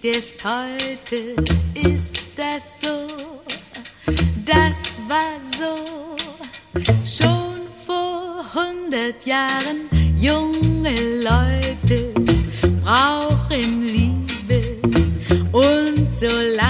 erst heute ist das so, das war so, schon vor 100 Jahren. Junge Leute brauchen Liebe und so